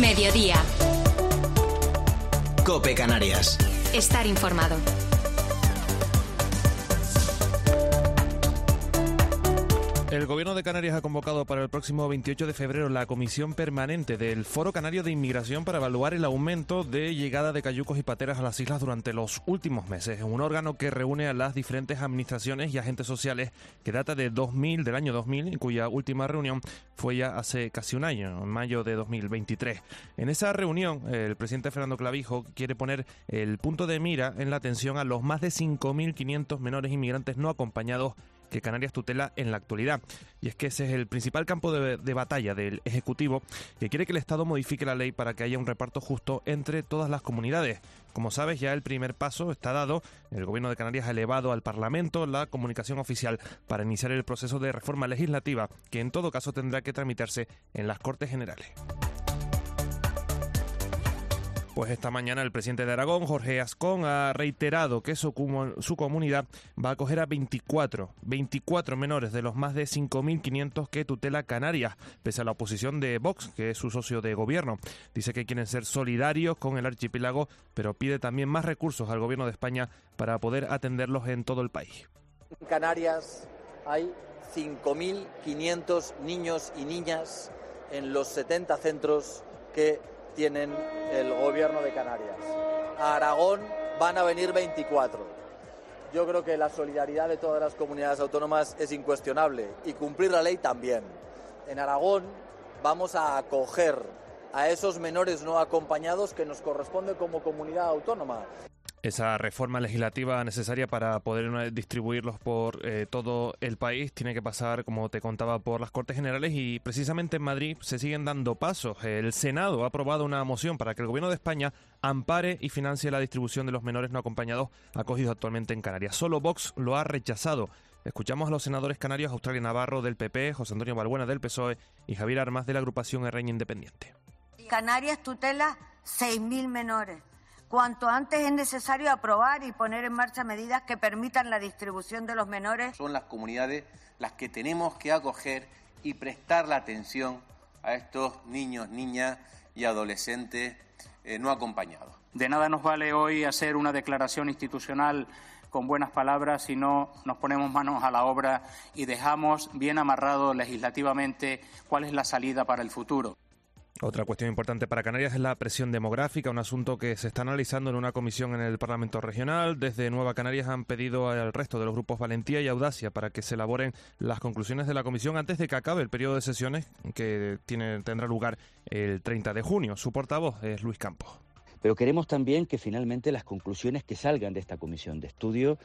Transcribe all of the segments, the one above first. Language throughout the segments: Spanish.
Mediodía. COPE Canarias. Estar informado. El Gobierno de Canarias ha convocado para el próximo 28 de febrero la Comisión Permanente del Foro Canario de Inmigración para evaluar el aumento de llegada de cayucos y pateras a las islas durante los últimos meses. Es un órgano que reúne a las diferentes administraciones y agentes sociales que data del año 2000, y cuya última reunión fue ya hace casi un año, en mayo de 2023. En esa reunión, el presidente Fernando Clavijo quiere poner el punto de mira en la atención a los más de 5.500 menores inmigrantes no acompañados que Canarias tutela en la actualidad. Y es que ese es el principal campo de batalla del Ejecutivo, que quiere que el Estado modifique la ley para que haya un reparto justo entre todas las comunidades. Como sabes, ya el primer paso está dado. El Gobierno de Canarias ha elevado al Parlamento la comunicación oficial para iniciar el proceso de reforma legislativa, que en todo caso tendrá que tramitarse en las Cortes Generales. Pues esta mañana el presidente de Aragón, Jorge Ascón, ha reiterado que su comunidad va a acoger a 24 menores de los más de 5.500 que tutela Canarias, pese a la oposición de Vox, que es su socio de gobierno. Dice que quieren ser solidarios con el archipiélago, pero pide también más recursos al gobierno de España para poder atenderlos en todo el país. En Canarias hay 5.500 niños y niñas en los 70 centros que tienen el gobierno de Canarias. A Aragón van a venir 24. Yo creo que la solidaridad de todas las comunidades autónomas es incuestionable y cumplir la ley también. En Aragón vamos a acoger a esos menores no acompañados que nos corresponde como comunidad autónoma. Esa reforma legislativa necesaria para poder distribuirlos por todo el país tiene que pasar, como te contaba, por las Cortes Generales, y precisamente en Madrid se siguen dando pasos. El Senado ha aprobado una moción para que el Gobierno de España ampare y financie la distribución de los menores no acompañados acogidos actualmente en Canarias. Solo Vox lo ha rechazado. Escuchamos a los senadores canarios Australia Navarro del PP, José Antonio Balbuena del PSOE y Javier Armas de la agrupación Herreña Independiente. Canarias tutela 6.000 menores. Cuanto antes es necesario aprobar y poner en marcha medidas que permitan la distribución de los menores. Son las comunidades las que tenemos que acoger y prestar la atención a estos niños, niñas y adolescentes no acompañados. De nada nos vale hoy hacer una declaración institucional con buenas palabras si no nos ponemos manos a la obra y dejamos bien amarrado legislativamente cuál es la salida para el futuro. Otra cuestión importante para Canarias es la presión demográfica, un asunto que se está analizando en una comisión en el Parlamento Regional. Desde Nueva Canarias han pedido al resto de los grupos valentía y audacia para que se elaboren las conclusiones de la comisión antes de que acabe el periodo de sesiones que tendrá lugar el 30 de junio. Su portavoz es Luis Campos. Pero queremos también que finalmente las conclusiones que salgan de esta comisión de estudio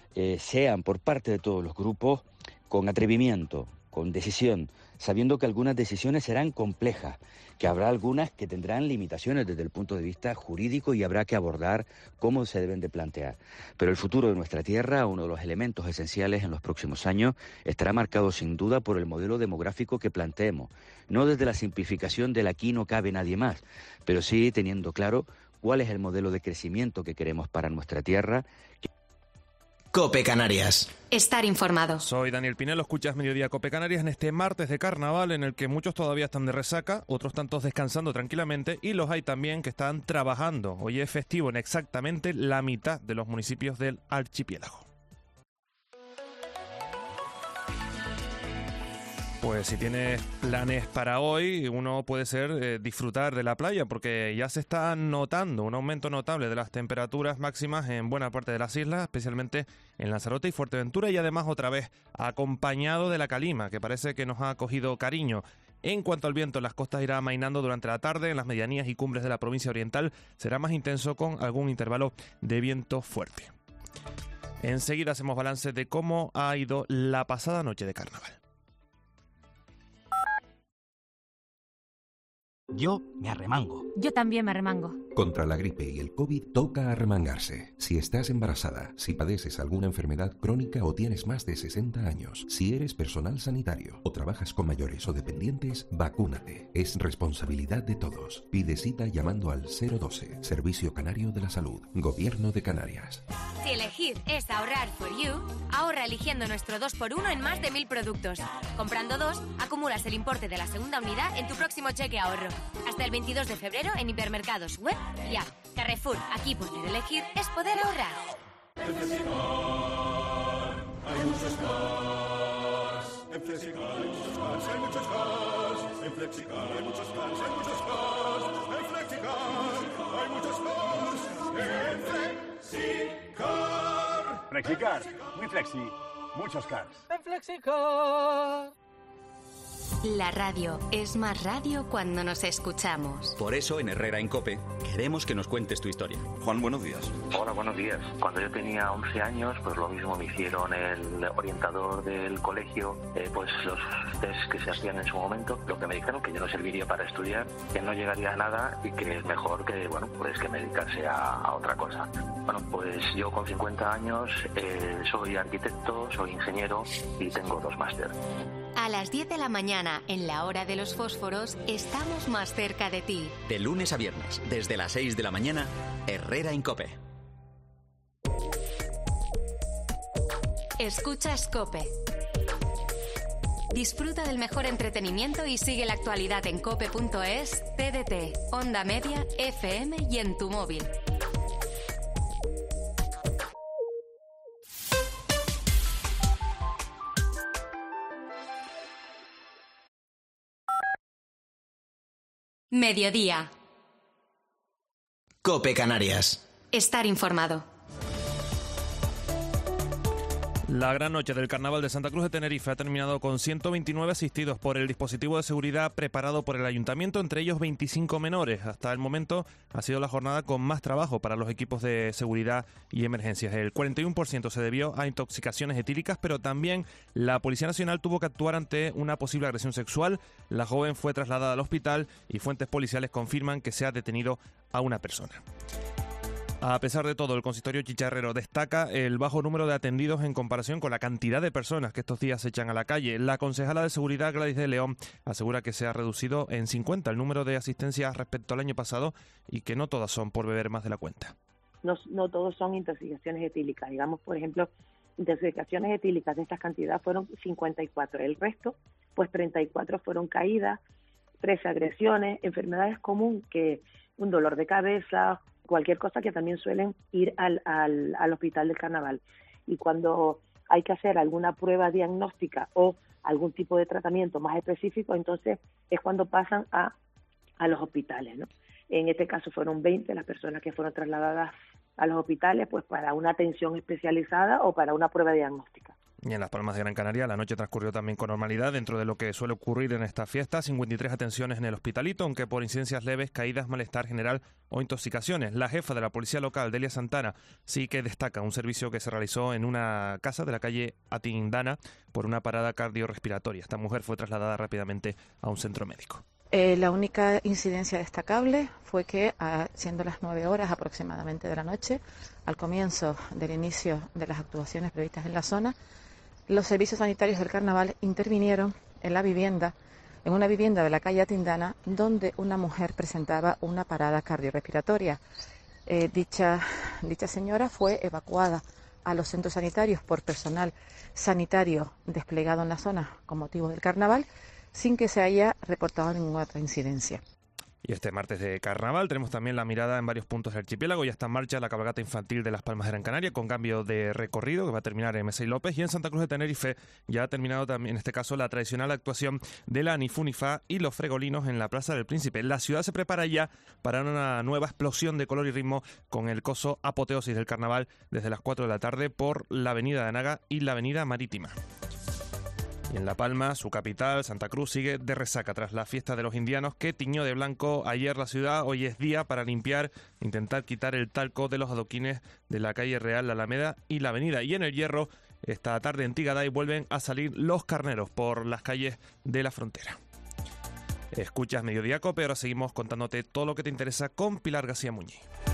sean por parte de todos los grupos con atrevimiento, con decisión, sabiendo que algunas decisiones serán complejas, que habrá algunas que tendrán limitaciones desde el punto de vista jurídico y habrá que abordar cómo se deben de plantear. Pero el futuro de nuestra tierra, uno de los elementos esenciales en los próximos años, estará marcado sin duda por el modelo demográfico que planteemos, no desde la simplificación del aquí no cabe nadie más, pero sí teniendo claro cuál es el modelo de crecimiento que queremos para nuestra tierra. COPE Canarias. Estar informado. Soy Daniel Pinelo, escuchas Mediodía COPE Canarias en este martes de carnaval en el que muchos todavía están de resaca, otros tantos descansando tranquilamente y los hay también que están trabajando. Hoy es festivo en exactamente la mitad de los municipios del archipiélago. Pues si tienes planes para hoy, uno puede ser disfrutar de la playa, porque ya se está notando un aumento notable de las temperaturas máximas en buena parte de las islas, especialmente en Lanzarote y Fuerteventura, y además otra vez acompañado de la calima, que parece que nos ha cogido cariño. En cuanto al viento, en las costas irá amainando durante la tarde, en las medianías y cumbres de la provincia oriental será más intenso con algún intervalo de viento fuerte. Enseguida hacemos balance de cómo ha ido la pasada noche de carnaval. Yo me arremango. Yo también me arremango. Contra la gripe y el COVID toca arremangarse. Si estás embarazada, si padeces alguna enfermedad crónica o tienes más de 60 años, si eres personal sanitario o trabajas con mayores o dependientes, vacúnate. Es responsabilidad de todos. Pide cita llamando al 012, Servicio Canario de la Salud, Gobierno de Canarias. Si elegir es ahorrar for you, ahorra eligiendo nuestro 2x1 en más de 1000 productos. Comprando 2, acumulas el importe de la segunda unidad en tu próximo cheque ahorro. Hasta el 22 de febrero en hipermercados, web y app. Carrefour, aquí poder elegir es poder ahorrar. En Flexicar hay muchos cars. En Flexicar hay muchos cars, hay muchos cars. En Flexicar hay muchos cars, hay muchos cars. En Flexicar hay muchos cars. En Flexicar. Flexicar, muy flexi, muchos cars. En Flexicar. La radio es más radio cuando nos escuchamos. Por eso en Herrera en COPE queremos que nos cuentes tu historia. Juan, buenos días. Hola, buenos días. Cuando yo tenía 11 años, pues lo mismo me hicieron el orientador del colegio, pues los test que se hacían en su momento, lo que me dijeron que yo no serviría para estudiar, que no llegaría a nada y que es mejor que, bueno, pues que me dedicase a otra cosa. Bueno, pues yo con 50 años soy arquitecto, soy ingeniero y tengo 2 máster. A las 10 de la mañana, en la hora de los fósforos, estamos más cerca de ti. De lunes a viernes, desde las 6 de la mañana, Herrera en COPE. Escuchas COPE. Disfruta del mejor entretenimiento y sigue la actualidad en cope.es, TDT, Onda Media, FM y en tu móvil. Mediodía. COPE Canarias. Estar informado. La gran noche del Carnaval de Santa Cruz de Tenerife ha terminado con 129 asistidos por el dispositivo de seguridad preparado por el Ayuntamiento, entre ellos 25 menores. Hasta el momento ha sido la jornada con más trabajo para los equipos de seguridad y emergencias. El 41% se debió a intoxicaciones etílicas, pero también la Policía Nacional tuvo que actuar ante una posible agresión sexual. La joven fue trasladada al hospital y fuentes policiales confirman que se ha detenido a una persona. A pesar de todo, el consistorio chicharrero destaca el bajo número de atendidos en comparación con la cantidad de personas que estos días se echan a la calle. La concejala de Seguridad, Gladys de León, asegura que se ha reducido en 50 el número de asistencias respecto al año pasado y que no todas son por beber más de la cuenta. No todos son intoxicaciones etílicas. Digamos, por ejemplo, intoxicaciones etílicas de estas cantidades fueron 54. El resto, pues 34 fueron caídas, 13 agresiones, enfermedades comunes, que un dolor de cabeza, cualquier cosa, que también suelen ir al hospital del Carnaval. Y cuando hay que hacer alguna prueba diagnóstica o algún tipo de tratamiento más específico, entonces es cuando pasan a los hospitales, ¿no? En este caso fueron 20 las personas que fueron trasladadas a los hospitales, pues para una atención especializada o para una prueba diagnóstica. Y en Las Palmas de Gran Canaria la noche transcurrió también con normalidad dentro de lo que suele ocurrir en esta fiesta. 53 atenciones en el Hospitalito, aunque por incidencias leves, caídas, malestar general o intoxicaciones. La jefa de la policía local, Delia Santana, sí que destaca un servicio que se realizó en una casa de la calle Atindana por una parada cardiorrespiratoria. Esta mujer fue trasladada rápidamente a un centro médico. La única incidencia destacable fue que, siendo las 9 horas aproximadamente de la noche, al comienzo del inicio de las actuaciones previstas en la zona, los servicios sanitarios del Carnaval intervinieron en una vivienda de la calle Atindana, donde una mujer presentaba una parada cardiorrespiratoria. Dicha señora fue evacuada a los centros sanitarios por personal sanitario desplegado en la zona con motivo del Carnaval, sin que se haya reportado ninguna otra incidencia. Y este martes de Carnaval tenemos también la mirada en varios puntos del archipiélago. Ya está en marcha la cabalgata infantil de Las Palmas de Gran Canaria con cambio de recorrido que va a terminar en Mesa y López. Y en Santa Cruz de Tenerife ya ha terminado también, en este caso, la tradicional actuación de la Nifunifá y los fregolinos en la Plaza del Príncipe. La ciudad se prepara ya para una nueva explosión de color y ritmo con el coso apoteosis del Carnaval desde las 4 de la tarde por la Avenida de Anaga y la Avenida Marítima. Y en La Palma, su capital, Santa Cruz, sigue de resaca tras la fiesta de los indianos que tiñó de blanco ayer la ciudad. Hoy es día para limpiar, intentar quitar el talco de los adoquines de la calle Real, la Alameda y la Avenida. Y en El Hierro, esta tarde en Tigaday vuelven a salir los carneros por las calles de la frontera. Escuchas Mediodía Cope, ahora seguimos contándote todo lo que te interesa con Pilar García Muñiz.